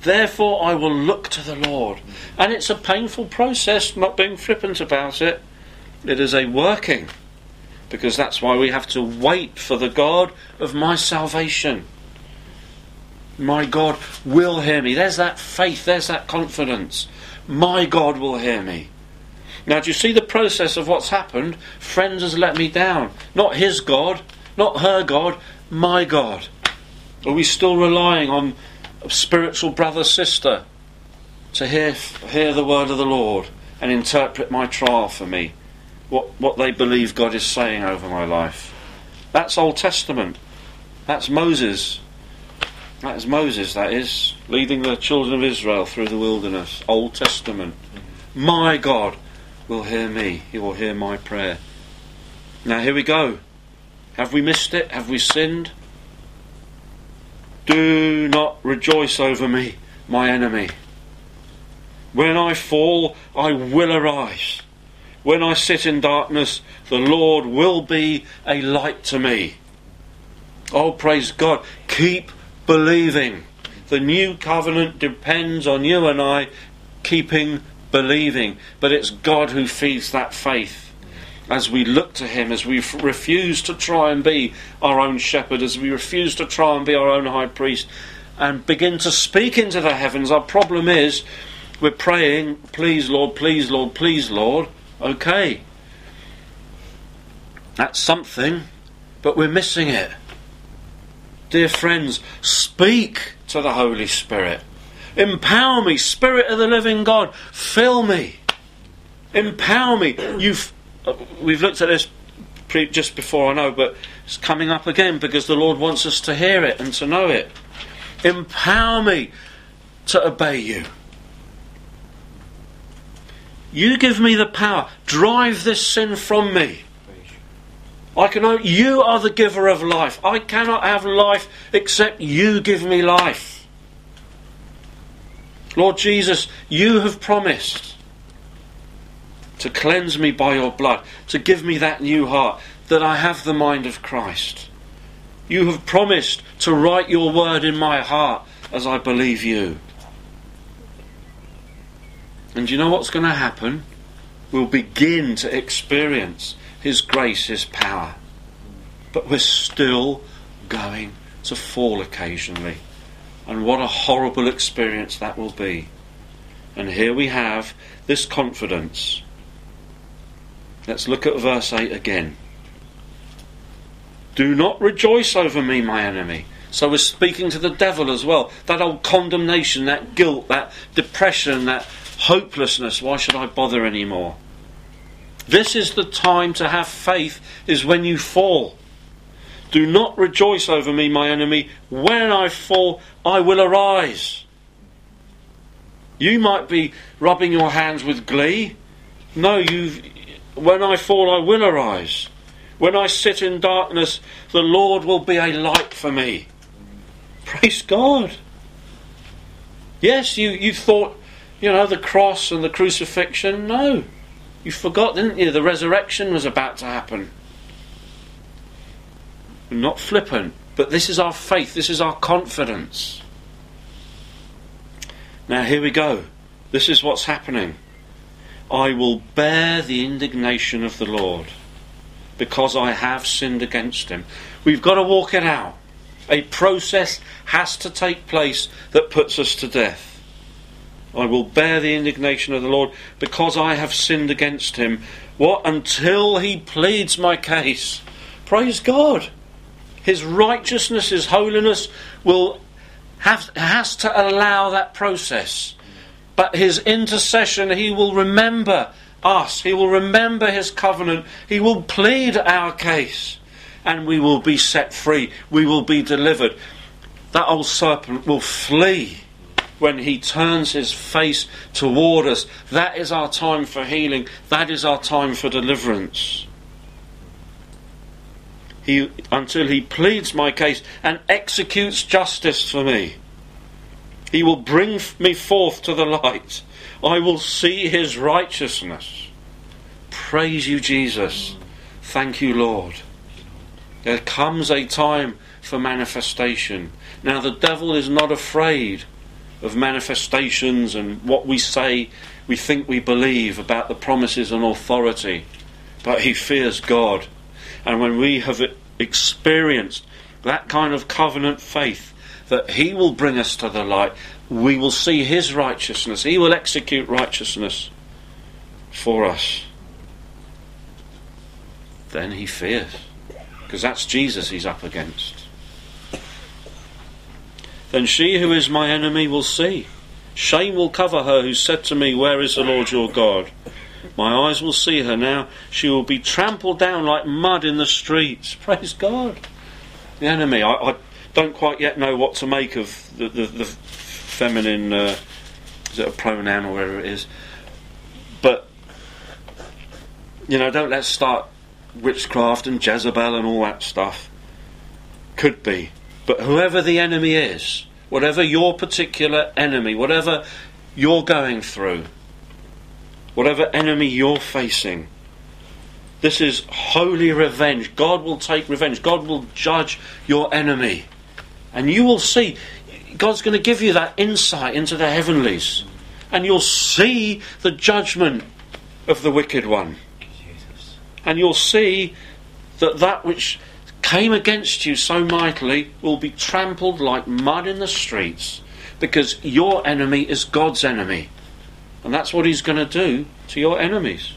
Therefore I will look to the Lord. And it's a painful process, not being flippant about it. It is a working, because that's why we have to wait for the God of my salvation. My God will hear me. There's that faith, there's that confidence. My God will hear me. Now, do you see the process of what's happened? Friends has let me down. Not his God, not her God, my God. Are we still relying on a spiritual brother, sister to hear hear the word of the Lord and interpret my trial for me? What, what they believe God is saying over my life. That's Old Testament. That's Moses. That is Moses, that is, leading the children of Israel through the wilderness. Old Testament. My God will hear me. He will hear my prayer. Now here we go. Have we missed it? Have we sinned? Do not rejoice over me, my enemy. When I fall, I will arise. When I sit in darkness, the Lord will be a light to me. Oh, praise God. Keep believing. The new covenant depends on you and I keeping believing. But it's God who feeds that faith. As we look to him, as we f- refuse to try and be our own shepherd, as we refuse to try and be our own high priest, and begin to speak into the heavens. Our problem is, we're praying, please Lord, please Lord, please Lord. Okay, that's something, but we're missing it. Dear friends, speak to the Holy Spirit. Empower me, Spirit of the living God. Fill me. Empower me. You've, we've looked at this pre- just before, I know, but it's coming up again because the Lord wants us to hear it and to know it. Empower me to obey you. You give me the power. Drive this sin from me. I can only, you are the giver of life. I cannot have life except you give me life. Lord Jesus, you have promised to cleanse me by your blood, to give me that new heart, that I have the mind of Christ. You have promised to write your word in my heart as I believe you. And you know what's going to happen? We'll begin to experience his grace, his power. But we're still going to fall occasionally. And what a horrible experience that will be. And here we have this confidence. Let's look at verse eight again. Do not rejoice over me, my enemy. So we're speaking to the devil as well. That old condemnation, that guilt, that depression, that hopelessness. Why should I bother anymore? This is the time to have faith, is when you fall. Do not rejoice over me, my enemy. When I fall, I will arise. You might be rubbing your hands with glee. No, you've, when I fall, I will arise. When I sit in darkness, the Lord will be a light for me. Praise God. Yes, you, you thought, you know, the cross and the crucifixion. No. You forgot, didn't you? The resurrection was about to happen. Not flippant, but this is our faith, this is our confidence. Now here we go. This is what's happening. I will bear the indignation of the Lord because I have sinned against him. We've got to walk it out. A process has to take place that puts us to death. I will bear the indignation of the Lord because I have sinned against him. What? Until he pleads my case. Praise God. His righteousness, his holiness will have has to allow that process. But his intercession, he will remember us. He will remember his covenant. He will plead our case. And we will be set free. We will be delivered. That old serpent will flee when he turns his face toward us. That is our time for healing. That is our time for deliverance. He, until he pleads my case and executes justice for me. He will bring me forth to the light. I will see his righteousness. Praise you, Jesus. Thank you, Lord. There comes a time for manifestation. Now the devil is not afraid of manifestations and what we say we think we believe about the promises and authority, but he fears God. And when we have experienced that kind of covenant faith, that he will bring us to the light, we will see his righteousness, he will execute righteousness for us, then he fears, because that's Jesus he's up against. Then she who is my enemy will see. Shame will cover her who said to me, where is the Lord your God? My eyes will see her now. She will be trampled down like mud in the streets. Praise God. The enemy. I, I don't quite yet know what to make of the, the, the feminine, uh, is it a pronoun or whatever it is. But, you know, don't let's start witchcraft and Jezebel and all that stuff. Could be. But whoever the enemy is, whatever your particular enemy, whatever you're going through, whatever enemy you're facing, this is holy revenge. God will take revenge. God will judge your enemy. And you will see, God's going to give you that insight into the heavenlies. And you'll see the judgment of the wicked one. Jesus. And you'll see that that which came against you so mightily will be trampled like mud in the streets, because your enemy is God's enemy, and that's what he's going to do to your enemies.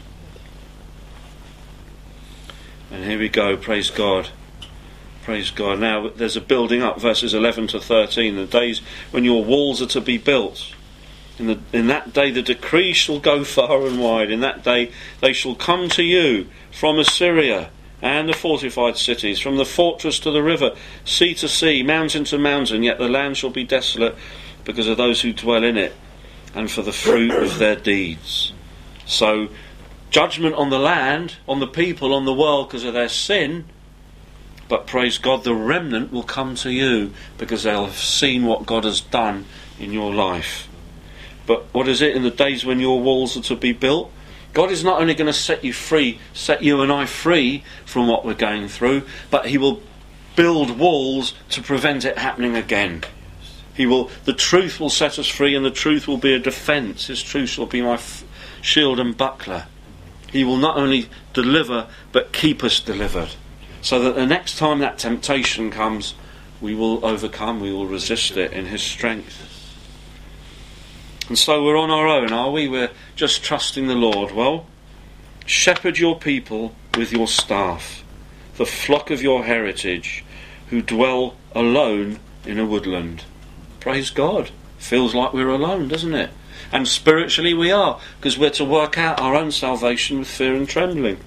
And here we go, praise God, praise God. Now there's a building up, verses eleven to thirteen, the days when your walls are to be built. In, the, in that day the decree shall go far and wide. In that day they shall come to you from Assyria and the fortified cities, from the fortress to the river, sea to sea, mountain to mountain, yet the land shall be desolate because of those who dwell in it, and for the fruit of their deeds. So, judgment on the land, on the people, on the world because of their sin, but praise God, the remnant will come to you because they'll have seen what God has done in your life. But what is it in the days when your walls are to be built? God is not only going to set you free, set you and I free from what we're going through, but he will build walls to prevent it happening again. He will, the truth will set us free, and the truth will be a defence. His truth shall be my f- shield and buckler. He will not only deliver, but keep us delivered, so that the next time that temptation comes, we will overcome, we will resist it in his strength. And so we're on our own, are we? We're just trusting the Lord. Well, shepherd your people with your staff, the flock of your heritage, who dwell alone in a woodland. Praise God. Feels like we're alone, doesn't it? And spiritually we are, because we're to work out our own salvation with fear and trembling.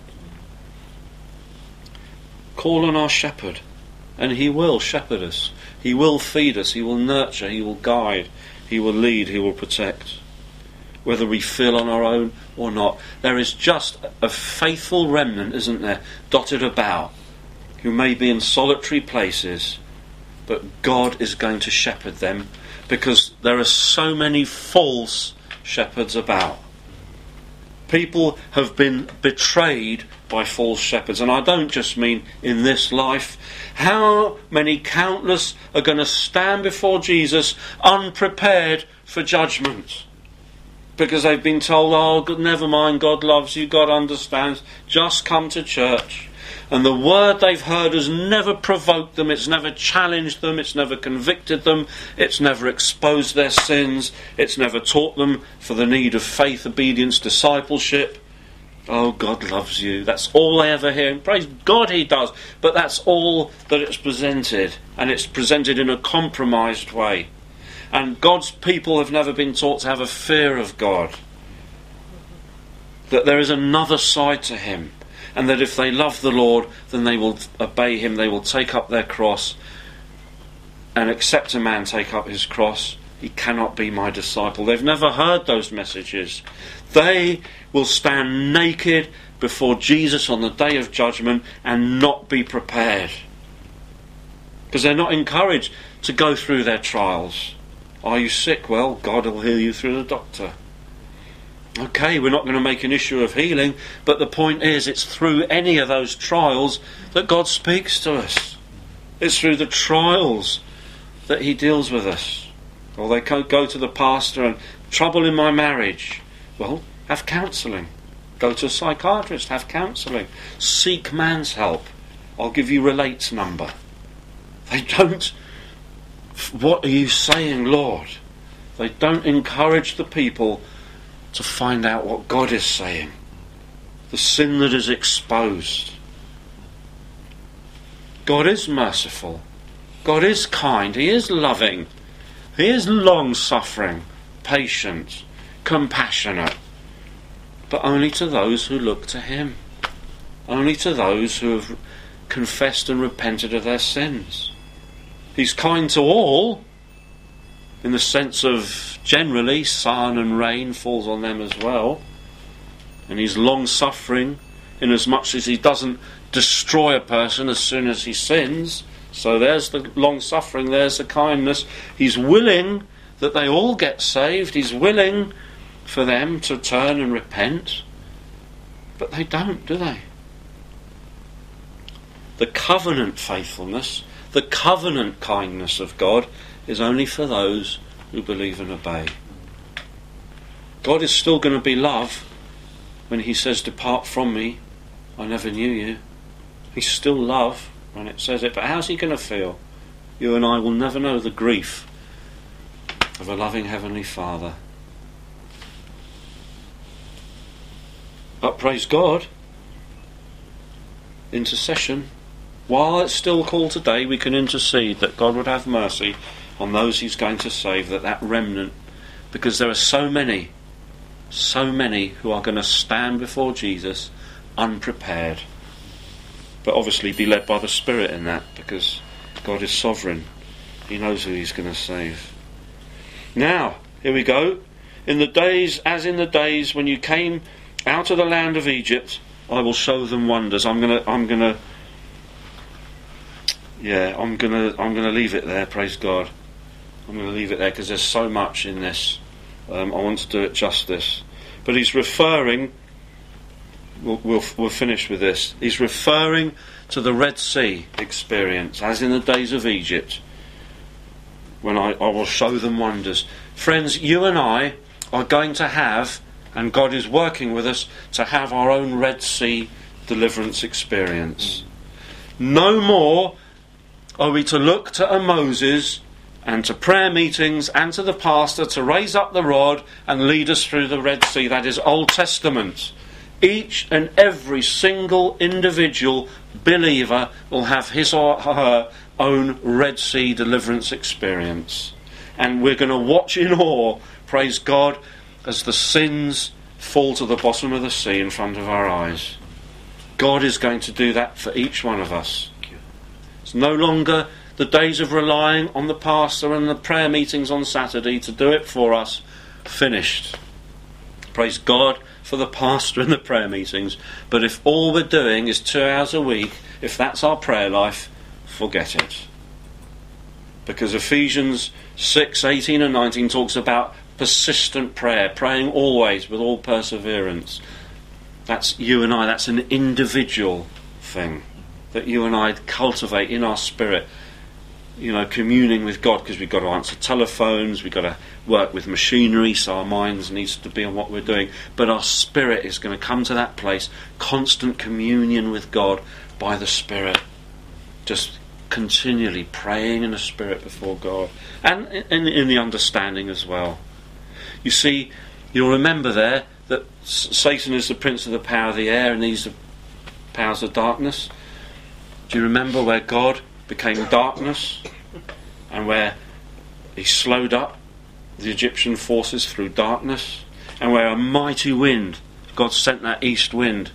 Call on our shepherd, and he will shepherd us. He will feed us, he will nurture, he will guide, he will lead, he will protect. Whether we feel on our own or not. There is just a faithful remnant, isn't there, dotted about, who may be in solitary places, but God is going to shepherd them, because there are so many false shepherds about. People have been betrayed by false shepherds, and I don't just mean in this life. How many countless are going to stand before Jesus unprepared for judgment? Because they've been told, oh, God, never mind, God loves you, God understands, just come to church. And the word they've heard has never provoked them, it's never challenged them, it's never convicted them, it's never exposed their sins, it's never taught them for the need of faith, obedience, discipleship. Oh, God loves you. That's all they ever hear. And praise God he does. But that's all that it's presented. And it's presented in a compromised way. And God's people have never been taught to have a fear of God. That there is another side to him. And that if they love the Lord, then they will obey him. They will take up their cross. And except a man take up his cross, he cannot be my disciple. They've never heard those messages. They will stand naked before Jesus on the day of judgment and not be prepared. Because they're not encouraged to go through their trials. Are you sick? Well, God will heal you through the doctor. Okay, we're not going to make an issue of healing, but the point is, it's through any of those trials that God speaks to us. It's through the trials that he deals with us. Or they go to the pastor and trouble in my marriage. Well, have counselling. Go to a psychiatrist, have counselling. Seek man's help. I'll give you Relate's number. They don't, what are you saying, Lord? They don't encourage the people to find out what God is saying. The sin that is exposed. God is merciful. God is kind. He is loving. He is long-suffering, patient, compassionate. But only to those who look to him. Only to those who have confessed and repented of their sins. He's kind to all, in the sense of generally sun and rain falls on them as well. And he's long-suffering in as much as he doesn't destroy a person as soon as he sins. So there's the long-suffering, there's the kindness. He's willing that they all get saved. He's willing for them to turn and repent. But they don't, do they? The covenant faithfulness, the covenant kindness of God is only for those who believe and obey. God is still going to be love when he says, depart from me, I never knew you. He's still love when it says it, but how's he going to feel? You and I will never know the grief of a loving Heavenly Father. But praise God, intercession, while it's still called today, we can intercede that God would have mercy on those he's going to save, that that remnant, because there are so many, so many who are going to stand before Jesus unprepared. But obviously be led by the Spirit in that, because God is sovereign. He knows who he's going to save. Now, here we go. In the days, as in the days when you came out of the land of Egypt, I will show them wonders. I'm gonna, I'm gonna, yeah, I'm gonna, I'm gonna leave it there. Praise God. I'm gonna leave it there because there's so much in this. Um, I want to do it justice. But he's referring. We'll, we'll, we'll finish with this. He's referring to the Red Sea experience, as in the days of Egypt, when I, I will show them wonders. Friends, you and I are going to have, and God is working with us, to have our own Red Sea deliverance experience. No more are we to look to a Moses and to prayer meetings and to the pastor to raise up the rod and lead us through the Red Sea. That is Old Testament. Each and every single individual believer will have his or her own Red Sea deliverance experience. And we're going to watch in awe, praise God, as the sins fall to the bottom of the sea in front of our eyes. God is going to do that for each one of us. It's no longer the days of relying on the pastor and the prayer meetings on Saturday to do it for us. Finished. Praise God for the pastor and the prayer meetings. But if all we're doing is two hours a week, if that's our prayer life, forget it. Because Ephesians six, eighteen and nineteen talks about persistent prayer, praying always with all perseverance. That's you and I, that's an individual thing that you and I cultivate in our spirit. You know, communing with God, because we've got to answer telephones, we've got to work with machinery, so our minds needs to be on what we're doing. But our spirit is going to come to that place, constant communion with God by the Spirit. Just continually praying in the Spirit before God. And in, in the understanding as well. You see, you'll remember there that Satan is the prince of the power of the air and these are powers of darkness. Do you remember where God became darkness and where he slowed up the Egyptian forces through darkness, and where a mighty wind, God sent that east wind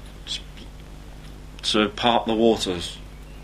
to part the waters?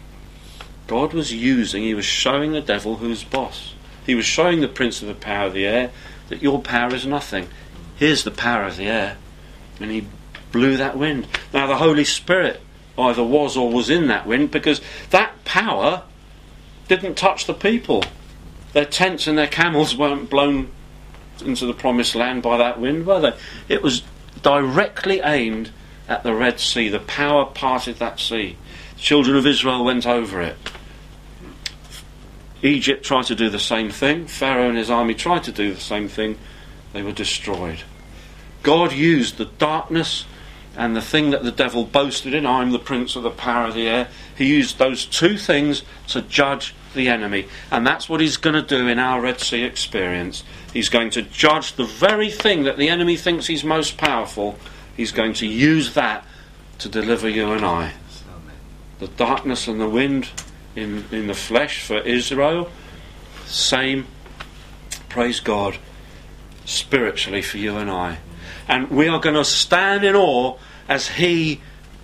God was using, he was showing the devil who's boss. He was showing the prince of the power of the air that your power is nothing. Here's the power of the air. And he blew that wind. Now the Holy Spirit either was or was in that wind, because that power didn't touch the people. Their tents and their camels weren't blown into the promised land by that wind, were they? It was directly aimed at the Red Sea. The power parted that sea. The children of Israel went over it. Egypt tried to do the same thing. Pharaoh and his army tried to do the same thing. They were destroyed. God used the darkness and the thing that the devil boasted in, I'm the prince of the power of the air. He used those two things to judge the enemy. And that's what he's going to do in our Red Sea experience. He's going to judge the very thing that the enemy thinks he's most powerful. He's going to use that to deliver you and I. The darkness and the wind in, in the flesh for Israel. Same, praise God, spiritually for you and I. And we are going to stand in awe as he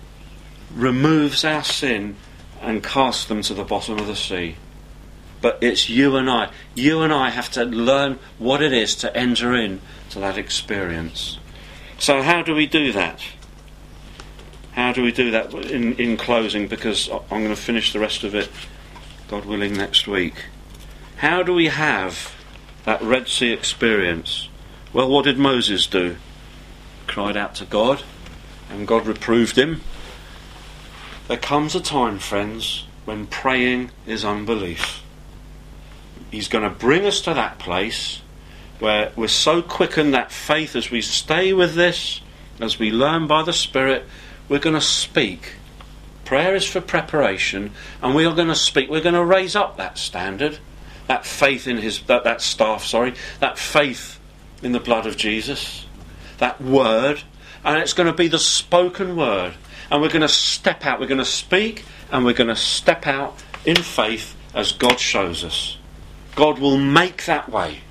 removes our sin and casts them to the bottom of the sea. But it's you and I. You and I have to learn what it is to enter in to that experience. So how do we do that? How do we do that in, in closing? Because I'm going to finish the rest of it, God willing, next week. How do we have that Red Sea experience? Well, what did Moses do? Cried out to God, and God reproved him. There comes a time, friends, when praying is unbelief. He's going to bring us to that place where we're so quickened that faith, as we stay with this, as we learn by the Spirit, we're going to speak. Prayer is for preparation, and we are going to speak. We're going to raise up that standard, that faith in his, that, that staff, sorry, that faith in the blood of Jesus, that word, and it's going to be the spoken word. And we're going to step out, we're going to speak, and we're going to step out in faith as God shows us. God will make that way.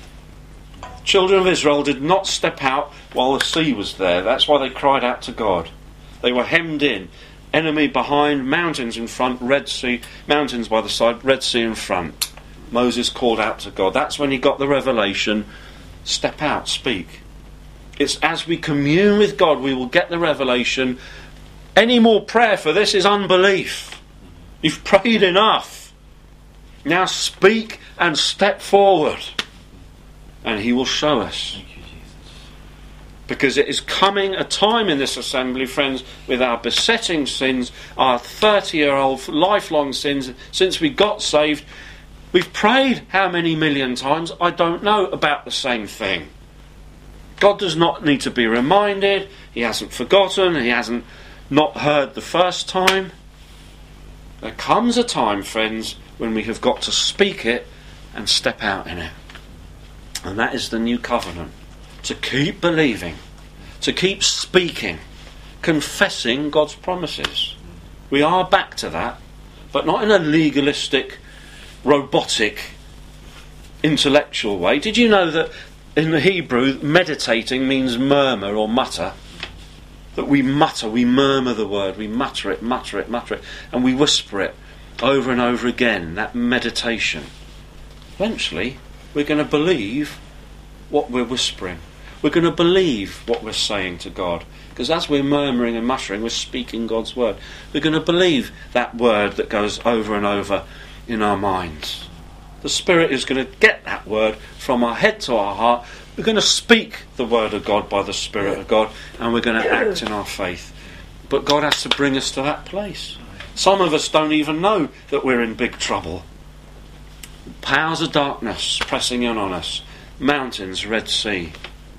Children of Israel did not step out while the sea was there. That's why they cried out to God. They were hemmed in. Enemy behind, mountains in front, Red Sea, mountains by the side, Red Sea in front. Moses called out to God. That's when he got the revelation. Step out, speak. It's as we commune with God we will get the revelation. Any more prayer for this is unbelief. You've prayed enough. Now speak and step forward. And he will show us. Thank you, Jesus. Because it is coming a time in this assembly, friends, with our besetting sins, our thirty-year-old lifelong sins, since we got saved. We've prayed how many million times? I don't know, about the same thing. God does not need to be reminded. He hasn't forgotten. He hasn't not heard the first time. There comes a time, friends, when we have got to speak it and step out in it. And that is the new covenant. To keep believing, to keep speaking, confessing God's promises. We are back to that, but not in a legalistic, robotic, intellectual way. Did you know that in the Hebrew, meditating means murmur or mutter? That we mutter, we murmur the word, we mutter it, mutter it, mutter it, and we whisper it over and over again, that meditation. Eventually, we're going to believe what we're whispering. We're going to believe what we're saying to God. Because as we're murmuring and muttering, we're speaking God's word. We're going to believe that word that goes over and over in our minds. The Spirit is going to get that word from our head to our heart. We're going to speak the word of God by the Spirit of God, and we're going to act in our faith. But God has to bring us to that place. Some of us don't even know that we're in big trouble. Powers of darkness pressing in on us. Mountains, Red Sea.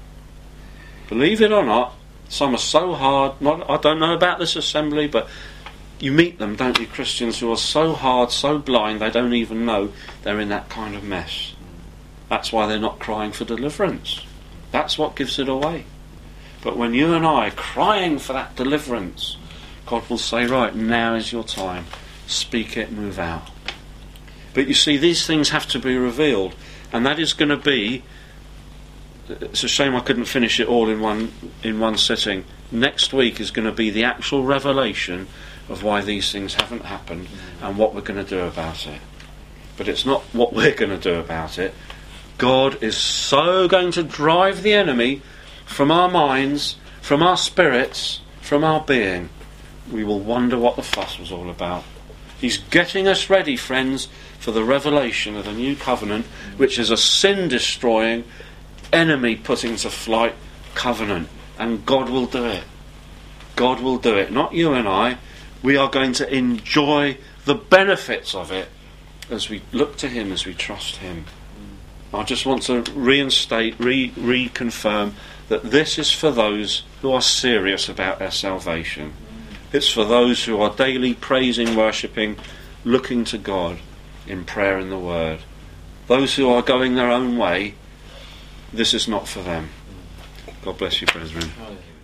Believe it or not, some are so hard. Not, I don't know about this assembly, but you meet them, don't you, Christians who are so hard, so blind, they don't even know they're in that kind of mess. That's why they're not crying for deliverance. That's what gives it away. But when you and I are crying for that deliverance, God will say, right, now is your time. Speak it, move out. But you see, these things have to be revealed. And that is going to be, it's a shame I couldn't finish it all in one in one sitting. Next week is going to be the actual revelation of why these things haven't happened and what we're going to do about it. But it's not what we're going to do about it. God is so going to drive the enemy from our minds, from our spirits, from our being. We will wonder what the fuss was all about. He's getting us ready, friends, for the revelation of the new covenant, which is a sin-destroying, enemy-putting to flight covenant. And God will do it. God will do it. Not you and I. We are going to enjoy the benefits of it as we look to him, as we trust him. I just want to reinstate, re reconfirm that this is for those who are serious about their salvation. It's for those who are daily praising, worshipping, looking to God in prayer and the Word. Those who are going their own way, this is not for them. God bless you, brethren.